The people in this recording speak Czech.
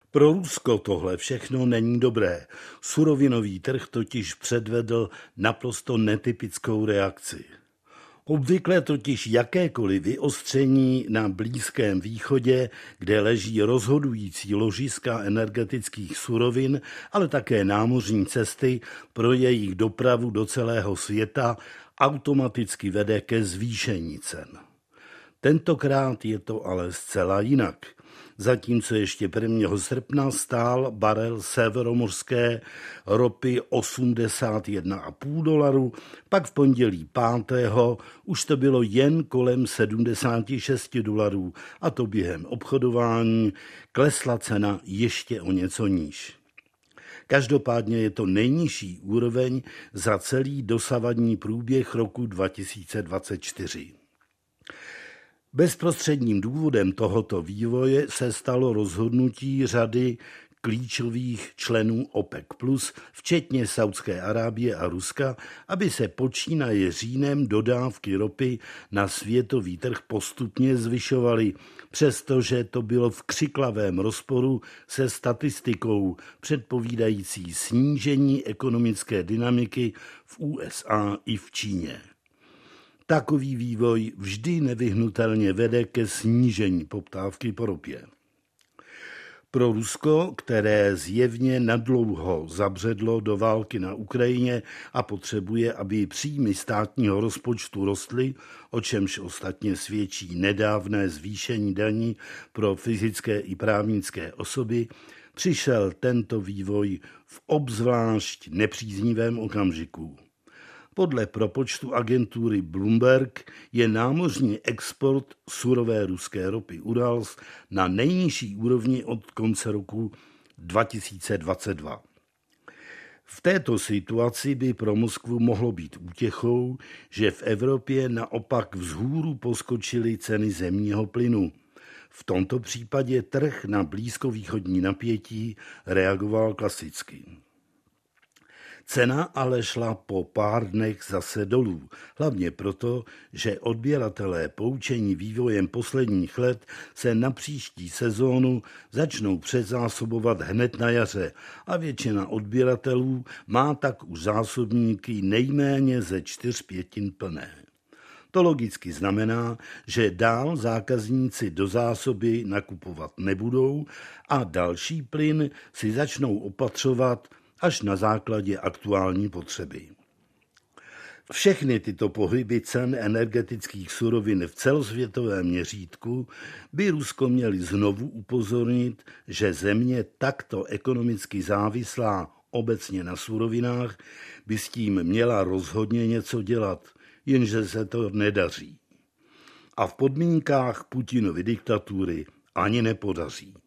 Pro Rusko tohle všechno není dobré. Surovinový trh totiž předvedl naprosto netypickou reakci. Obvykle totiž jakékoliv vyostření na Blízkém východě, kde leží rozhodující ložiska energetických surovin, ale také námořní cesty pro jejich dopravu do celého světa, automaticky vede ke zvýšení cen. Tentokrát je to ale zcela jinak. Zatímco ještě 1. srpna stál barel severomořské ropy $81,5, pak v pondělí 5. už to bylo jen kolem $76 a to během obchodování klesla cena ještě o něco níž. Každopádně je to nejnižší úroveň za celý dosavadní průběh roku 2024. Bezprostředním důvodem tohoto vývoje se stalo rozhodnutí řady klíčových členů OPEC+, včetně Saúdské Arábie a Ruska, aby se počínaje říjnem dodávky ropy na světový trh postupně zvyšovaly, přestože to bylo v křiklavém rozporu se statistikou předpovídající snížení ekonomické dynamiky v USA i v Číně. Takový vývoj vždy nevyhnutelně vede ke snížení poptávky po ropě. Pro Rusko, které zjevně nadlouho zabředlo do války na Ukrajině a potřebuje, aby příjmy státního rozpočtu rostly, o čemž ostatně svědčí nedávné zvýšení daní pro fyzické i právnické osoby, přišel tento vývoj v obzvlášť nepříznivém okamžiku. Podle propočtu agentury Bloomberg je námořní export surové ruské ropy Urals na nejnižší úrovni od konce roku 2022. V této situaci by pro Moskvu mohlo být útěchou, že v Evropě naopak vzhůru poskočily ceny zemního plynu. V tomto případě trh na blízkovýchodní napětí reagoval klasicky. Cena ale šla po pár dnech zase dolů, hlavně proto, že odběratelé poučení vývojem posledních let se na příští sezónu začnou předzásobovat hned na jaře a většina odběratelů má tak už zásobníky nejméně ze 4/5 plné. To logicky znamená, že dál zákazníci do zásoby nakupovat nebudou a další plyn si začnou opatřovat až na základě aktuální potřeby. Všechny tyto pohyby cen energetických surovin v celosvětovém měřítku by Rusko měly znovu upozornit, že země takto ekonomicky závislá obecně na surovinách by s tím měla rozhodně něco dělat, jenže se to nedaří. A v podmínkách Putinovy diktatury ani nepodaří.